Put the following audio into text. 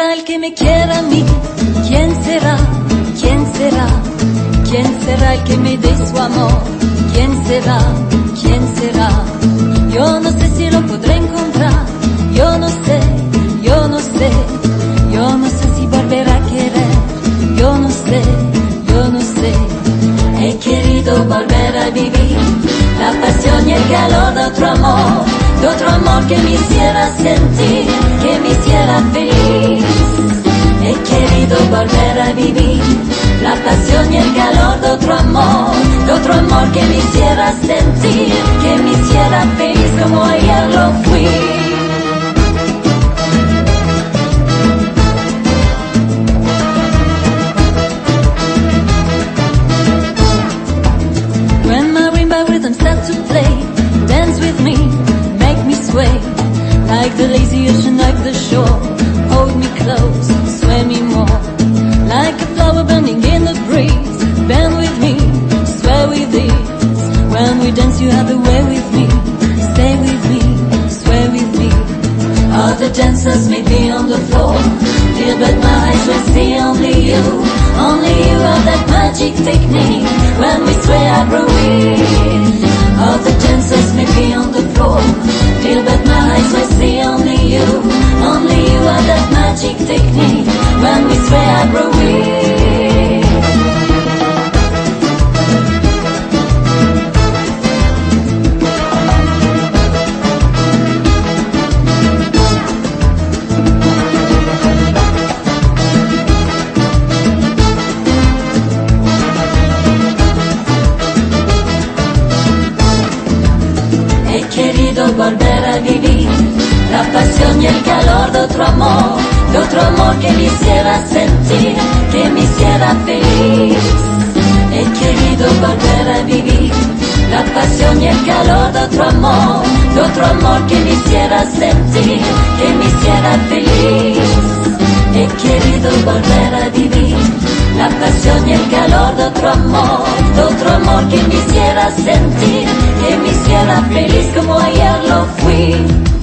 será el que me quiera a mí? ¿Quién será? ¿Quién será? ¿Quién será el que me dé su amor? ¿Quién será? ¿Quién será? Yo no sé si lo podré encontrar. Yo no sé, yo no sé. Yo no sé si volverá a querer. Yo no sé, yo no sé. He querido volver a vivir la pasión y el calor de otro amor que me hiciera sentir, que me hiciera feliz. He querido volver a vivir la pasión y el calor de otro amor que me hiciera sentir, que me hiciera feliz como ayer lo fui. When my rainbow rhythm starts to play, dance with me, make me sway, like the lazy ocean, like the shore. Hold me close, sway me more, like a flower bending in the breeze. Bend with me, sway with ease. When we dance, you have a way with me. Stay with me, sway with me. All the dancers may be on the floor, dear, but my eyes will see only you. Only you have that magic technique. When we sway, I grow weak. All the dancers may be on the floor, dear, but my eyes will see only you. Only you have that magic technique. When we sway, I grow weak. He querido volver a vivir la pasión y el calor de otro amor que me hiciera sentir, que me hiciera feliz. He querido volver a vivir la pasión y el calor de otro amor que me hiciera sentir, que me hiciera feliz. He querido volver a vivir la pasión y el calor de otro amor que me hiciera sentir, que me hiciera feliz como ayer lo fui.